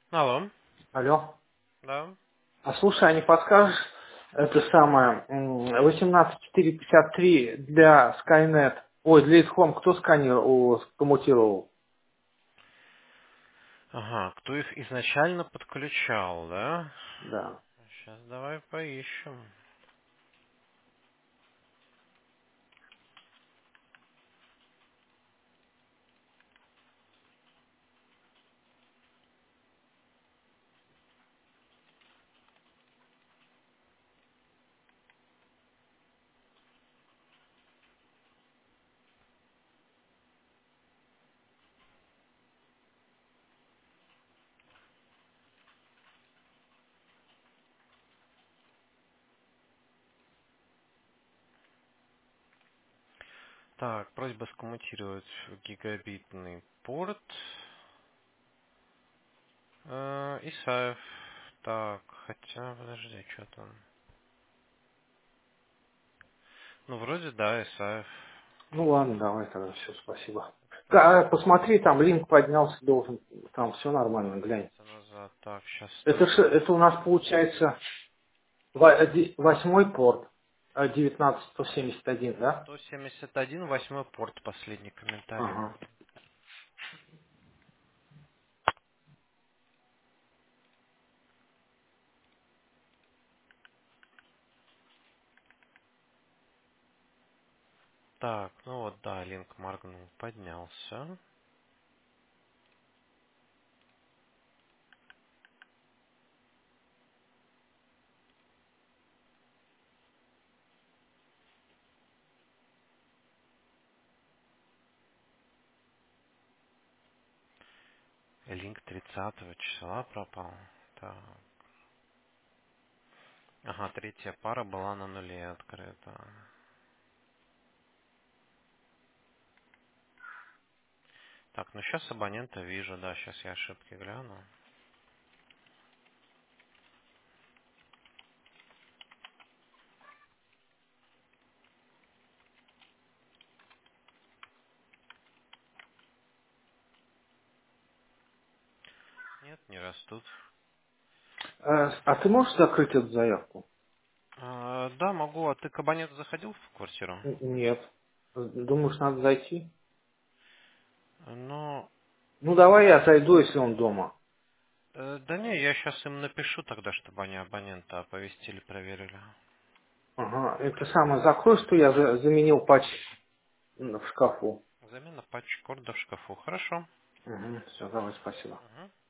Алло. Алло. Да. А слушай, а не подскажешь, это самое, 18453 для Skynet, ой, для Исхом, кто сканировал, коммутировал? Ага, кто их изначально подключал, да? Да. Сейчас давай поищем. Так, просьба скоммутировать в гигабитный порт. Исаев. Так, хотя, подожди, что там? Ну, вроде да, Исаев. Ну ладно, давай тогда, все, спасибо. Это Посмотри, там линк поднялся, должен, там все нормально, глянь. минуты назад. Так, сейчас Это у нас получается восьмой порт, 19171, да? 171, восьмой порт, последний комментарий. Ага. Так, ну вот, да, линк моргнул, поднялся. Линк 30 числа пропал. Так. Ага, третья пара была на нуле открыта. Так, ну сейчас абонента вижу, да, сейчас я ошибки гляну. Нет, не растут. А ты можешь закрыть эту заявку? Да, могу. А ты к абоненту заходил в квартиру? Нет. Думаешь, надо зайти? Ну, Ну, давай я зайду, если он дома. да не, я сейчас им напишу тогда, чтобы они абонента оповестили, проверили. Ага. Это самое, закрой, что я заменил патч в шкафу. Замена патч корда в шкафу. Хорошо. Угу. Все, давай, спасибо. Мгм.